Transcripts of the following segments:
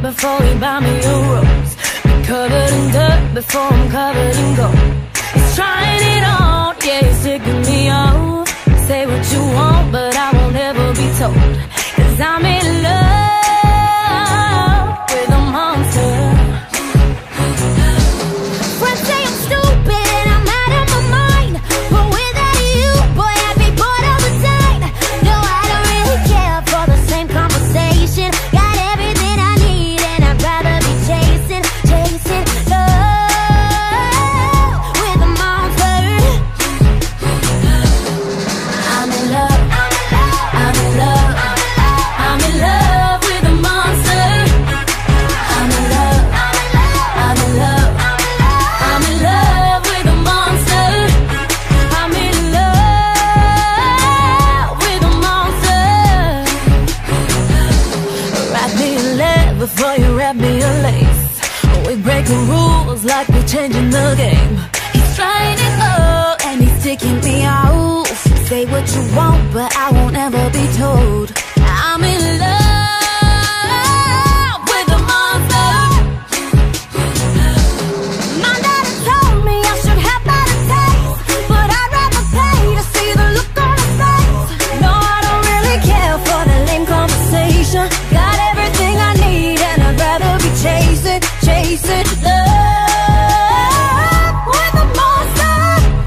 before he buy me a rose. Be covered in dirt before I'm covered in gold. He's trying it on, yeah, he's taking me off. Say what you want, but I won't ever be told. 'Cause I'm in love with a monster. Friends say I'm stupid and I'm out of my mind, but without you, boy, I'd be bored all the time. No, I don't really care for the same conversation. Got everything I need and I'd rather be chasing love with a monster. I'm in love, I'm in love, I'm in love with a monster. I'm in love, I'm in love, I'm in love with a monster. I'm in love with a monster. Wrap me in lead before you wrap me in lace. We breaking rules like we're changing the game. He's trying it all and he's taking me out. Say what you want, but I won't ever be told. I'm in love with a monster. My daddy told me I should have better taste, but I'd rather pay to see the look on his face. No, I don't really care for the lame conversation. Got everything I need and I'd rather be chasing love with a monster.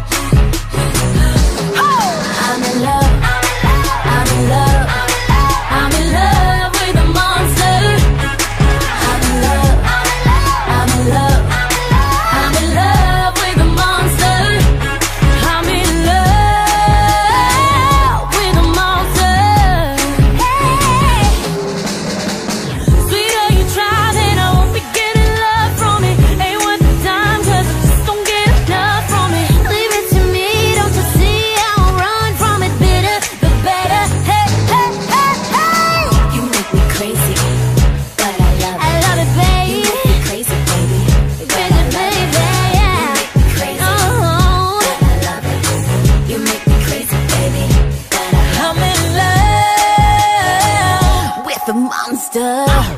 Oh, I'm in love, I'm in love, I'm in love with a monster. I'm in love, I'm in love, I'm in love with a monster. I'm in love with a monster. Hey, sweeter you try, then I won't be getting love from it. Ain't worth the time, 'cause I just don't get enough from it. Leave it to me, don't you see? I'll run from it, bitter the better. Hey, hey, hey, hey. You make me crazy, but I love it. I love it, baby. You make me crazy, baby, but I Crazy, love it. baby, yeah. You make me crazy, Oh, but I love it. You make me crazy, baby, but I love I'm in love with a monster.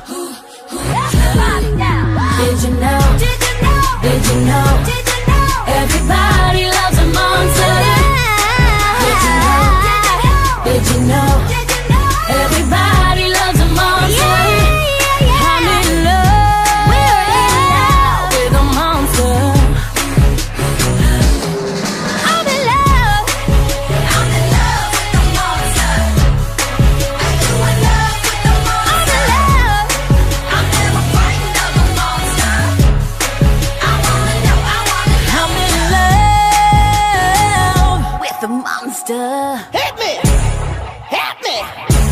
Did you know? Did you know? Did you know? Did you know? Everybody loves a monster. Did you know? Did you know? Did you know? Everybody loves a monster. I'm in love. We're in love with a monster. I'm in love. I'm in love with a monster. Are you in love with a monster? I'm in love. I'm never frightened of a monster. I wanna know, I wanna know. I'm in love with a monster. Hit me! Hit me!